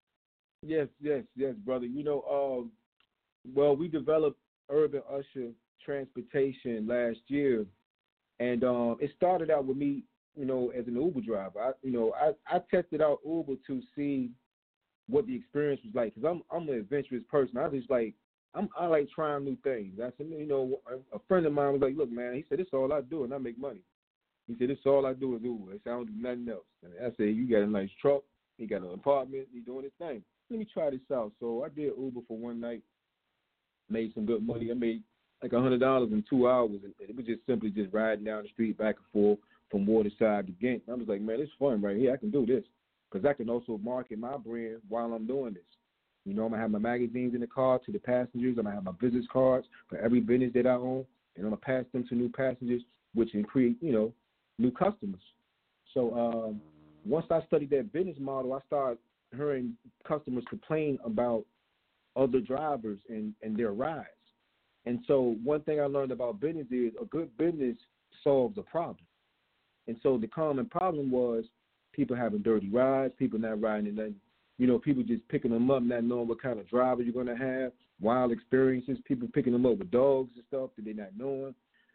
Yes, yes, yes, brother. You know, um, well, we developed Urban Usher Transportation last year, and um, it started out with me, you know, as an Uber driver. I, you know, I, I tested out Uber to see what the experience was like, because I'm I'm an adventurous person. I just like I'm I like trying new things. I said, you know, a, a friend of mine was like, look, man, he said, this is all I do, and I make money. He said, this is all I do is Uber. He said, I don't do nothing else. And I said, you got a nice truck, he got an apartment, he doing his thing. Let me try this out. So I did Uber for one night, made some good money. I made like a hundred dollars in two hours, and it was just simply just riding down the street back and forth from Waterside to Ghent. I was like, man, it's fun right here. I can do this, because I can also market my brand while I'm doing this. You know, I'm gonna have my magazines in the car to the passengers. I'm gonna have my business cards for every business that I own, and I'm gonna pass them to new passengers, which can create, you know, new customers. So um, once I studied that business model, I started hearing customers complain about other drivers and, and their rides. And so one thing I learned about business is a good business solves a problem. And so the common problem was people having dirty rides, people not riding in nothing, you know, people just picking them up, not knowing what kind of driver you're going to have, wild experiences, people picking them up with dogs and stuff that they're not knowing.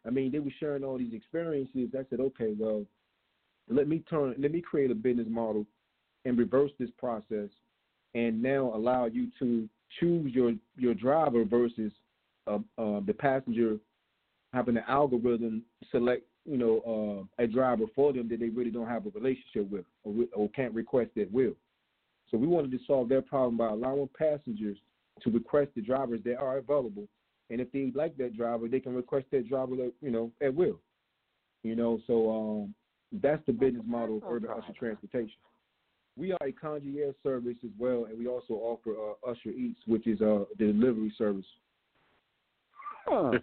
I mean, they were sharing all these experiences. I said, okay, well, let me turn, let me create a business model and reverse this process, and now allow you to choose your your driver versus uh, uh, the passenger having an algorithm select, you know, uh, a driver for them that they really don't have a relationship with or, or can't request at will. So we wanted to solve their problem by allowing passengers to request the drivers that are available, and if they like that driver, they can request that driver, you know, at will. You know, so um, that's the business model of Urban Usher Transportation. We are a concierge service as well, and we also offer uh, Usher Eats, which is uh, the delivery service. Huh.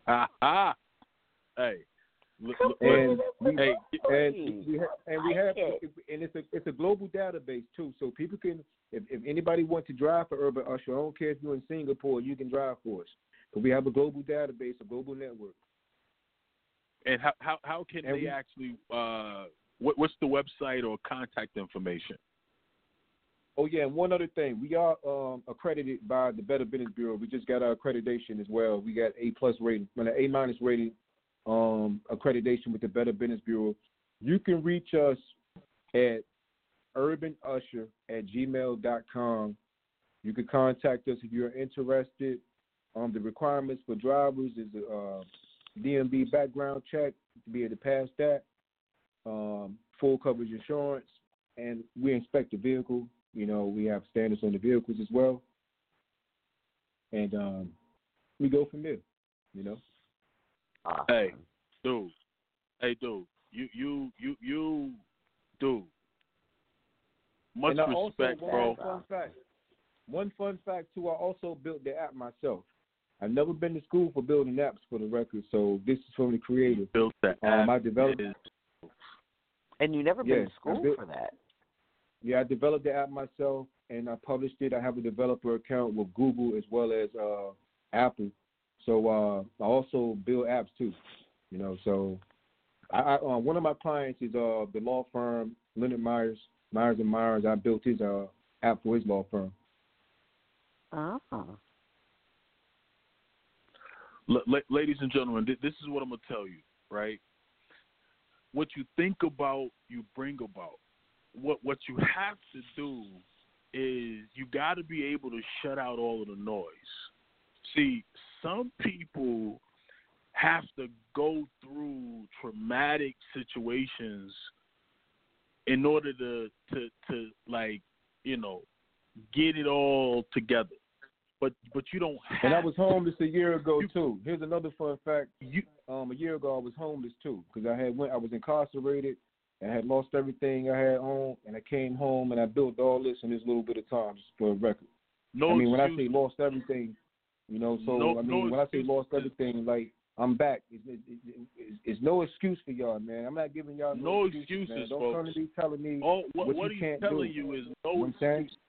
Hey, look, look, and we, hey, and we have, and we have, and it's a it's a global database too, so people can, if, if anybody wants to drive for Urban Usher, I don't care if you're in Singapore, you can drive for us. But we have a global database, a global network. And how how, how can and they we, actually? Uh, what, what's the website or contact information? Oh yeah, and one other thing, we are um, accredited by the Better Business Bureau. We just got our accreditation as well. We got A plus rating, an A minus rating um, accreditation with the Better Business Bureau. You can reach us at urban usher at gmail dot com. You can contact us if you're interested. Um, the requirements for drivers is a uh, D M V background check to be able to pass that, um, full coverage insurance, and we inspect the vehicle. You know, we have standards on the vehicles as well, and um, we go from there. You know. Awesome. Hey, dude. Hey, dude. You, you, you, you, dude. Much and I respect, also, bro. One fun fact. One fun fact too. I also built the app myself. I've never been to school for building apps, for the record. So this is from the creator. Built the app. Um, I developed. And you never yeah, been to school built, for that. Yeah, I developed the app myself, and I published it. I have a developer account with Google as well as uh, Apple. So uh, I also build apps too. You know, so I, I uh, one of my clients is uh, the law firm Leonard Myers, Myers and Myers. I built his uh, app for his law firm. Oh. L- la- ladies and gentlemen, th- this is what I'm gonna tell you, right? What you think about, you bring about. What what you have to do is you got to be able to shut out all of the noise. See, some people have to go through traumatic situations in order to to to like, you know, get it all together. But but you don't have. And I was homeless a year ago you, too. Here's another fun fact. You um a year ago I was homeless too because I had went I was incarcerated. I had lost everything I had on, and I came home and I built all this in this little bit of time, just for a record. No I mean, when I excuse. say lost everything, you know, so no, I mean, no when I say excuse. lost everything, like I'm back. It's, it, it, it, it's no excuse for y'all, man. I'm not giving y'all no, no excuses. excuses, Man. Don't folks. come to me telling me All, what, what, what you he's can't telling do. you is You no know what I'm saying? excuse.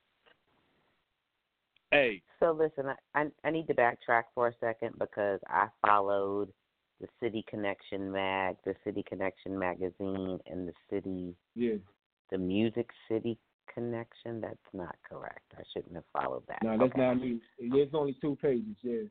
Hey. So listen, I, I I need to backtrack for a second because I followed the City Connection mag, the City Connection magazine, and the city, Yeah. the Music City Connection. That's not correct. I shouldn't have followed that. No, that's okay. not me. There's only two pages, yeah.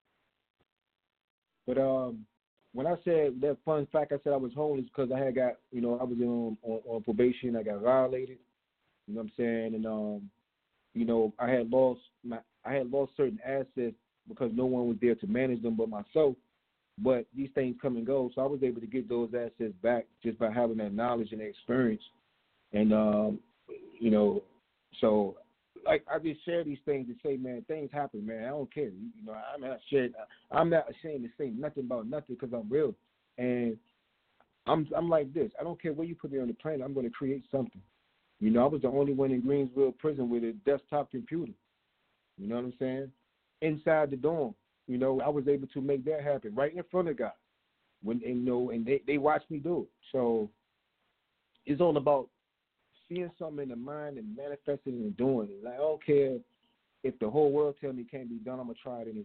But um, when I said that fun fact, I said I was homeless because I had got, you know, I was on, on on probation. I got violated. You know what I'm saying? And um, you know, I had lost my, I had lost certain assets because no one was there to manage them but myself. But these things come and go, so I was able to get those assets back just by having that knowledge and experience. And um, you know, so like I just share these things to say, man, things happen, man. I don't care. You know, I'm not ashamed. I'm not ashamed to say nothing about nothing because I'm real. And I'm I'm like this. I don't care where you put me on the planet. I'm going to create something. You know, I was the only one in Greensville prison with a desktop computer. You know what I'm saying? Inside the dorm. You know, I was able to make that happen right in front of God. When and, you know, and they, they watched me do it. So it's all about seeing something in the mind and manifesting and doing it. Like, I don't care if the whole world tell me it can't be done, I'm gonna try it anyway.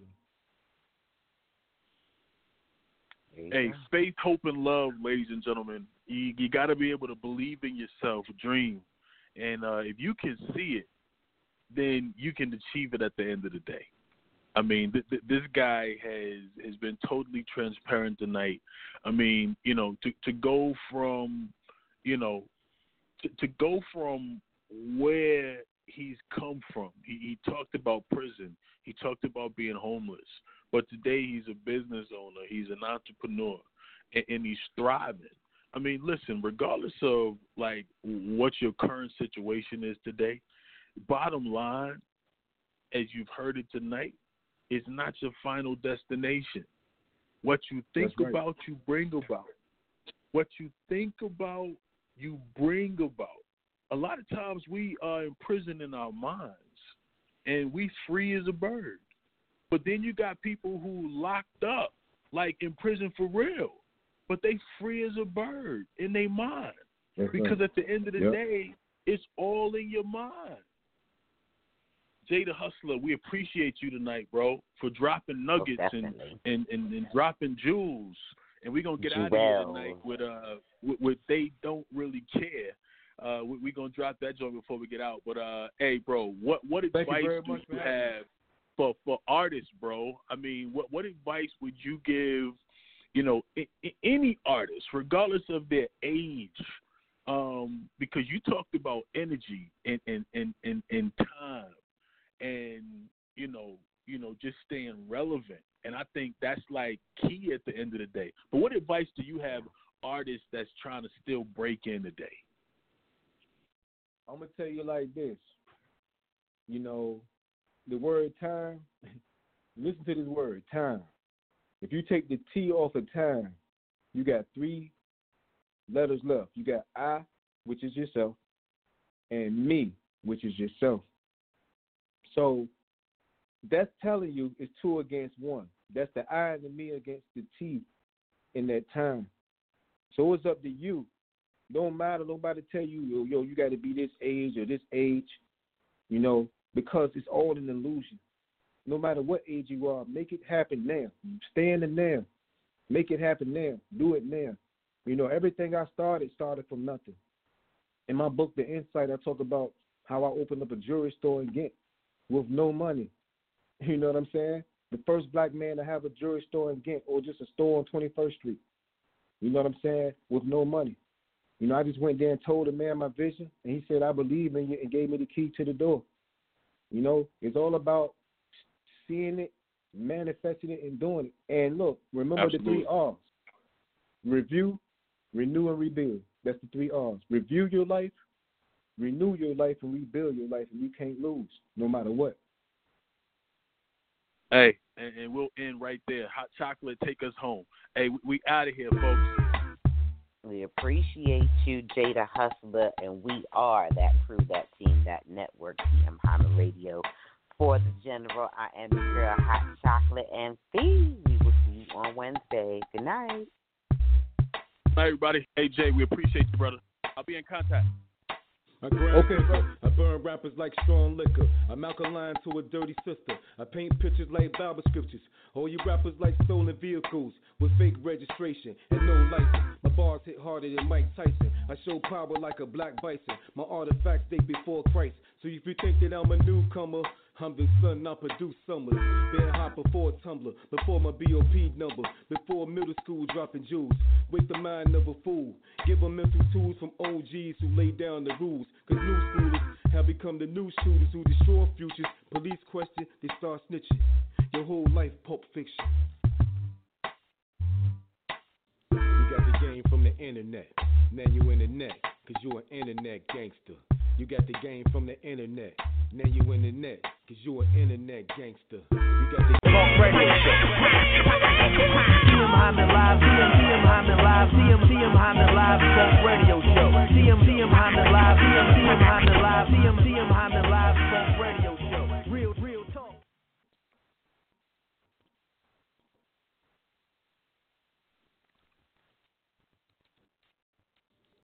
Hey, faith, hope, and love, ladies and gentlemen. You, you got to be able to believe in yourself, dream. And uh, if you can see it, then you can achieve it at the end of the day. I mean, th- th- this guy has has been totally transparent tonight. I mean, you know, to to go from, you know, to, to go from where he's come from. He, he talked about prison. He talked about being homeless. But today he's a business owner. He's an entrepreneur, and, and he's thriving. I mean, listen, regardless of, like, what your current situation is today, bottom line, as you've heard it tonight, is not your final destination. What you think Right. about, you bring about. What you think about, you bring about. A lot of times we are imprisoned in our minds, and we free as a bird. But then you got people who locked up, like in prison for real, but they free as a bird in their mind. That's Because right. at the end of the Yep. day, it's all in your mind. Jay the Hustler, we appreciate you tonight, bro, for dropping nuggets Oh, and, definitely. and, and, and dropping jewels. And we're going to get out of here Jewels. tonight with, uh, with, with They Don't Really Care. Uh, we're we going to drop that joint before we get out. But, uh, hey, bro, what, what Thank you advice very do much for you having me. have for, for artists, bro? I mean, what, what advice would you give, you know, I, I, any artist, regardless of their age? Um, because you talked about energy and, and, and, and, and time. And, you know, you know, just staying relevant. And I think that's, like, key at the end of the day. But what advice do you have artists that's trying to still break in today? I'm going to tell you like this. You know, the word time, listen to this word, time. If you take the T off of time, you got three letters left. You got I, which is yourself, and me, which is yourself. So that's telling you it's two against one. That's the I and the me against the T in that time. So it's up to you. Don't matter, nobody tell you, yo, yo you got to be this age or this age, you know, because it's all an illusion. No matter what age you are, make it happen now. Stay in the now. Make it happen now. Do it now. You know, everything I started started from nothing. In my book, The Insight, I talk about how I opened up a jewelry store in Ghent with no money. You know what I'm saying? The first black man to have a jewelry store in Ghent, or just a store on twenty-first street. You know what I'm saying? With no money. You know, I just went there and told the man my vision, and he said, I believe in you, and gave me the key to the door. You know, it's all about seeing it, manifesting it, and doing it. And look, remember Absolutely. the three R's. Review, renew, and rebuild. That's the three R's. Review your life, renew your life, and rebuild your life, and you can't lose, no matter what. Hey, and, and we'll end right there. Hot chocolate, take us home. Hey, we, we out of here, folks. We appreciate you, Jada Hustler, and we are that crew, that team, that network, T M Hyman Radio. For the General, I am your girl, Hot Chocolate, and Fee. We will see you on Wednesday. Good night. Hi, everybody. Hey, Jay, we appreciate you, brother. I'll be in contact. I grab Okay, bro. I burn rappers like strong liquor. I'm alkaline to a dirty sister. I paint pictures like Bible scriptures. All you rappers like stolen vehicles with fake registration and no license. My bars hit harder than Mike Tyson. I show power like a black bison. My artifacts date before Christ. So if you think that I'm a newcomer, I'm the son, I produce summers. Been hot before Tumblr, before my B O P number, before middle school dropping jewels. With the mind of a fool. Give them mental tools from O Gs who lay down the rules. Cause new schoolers have become the new shooters who destroy futures. Police question, they start snitching. Your whole life, Pulp Fiction. You got the game from the internet. Now you in the net, cause you an internet gangster. You got the game from the internet. Now you in the net, cause you an internet gangster. You got the Talk Radio Show. T M Hyman Live, T M T M Hyman Live, T M T M Hyman Live Talk Radio Show. T M T M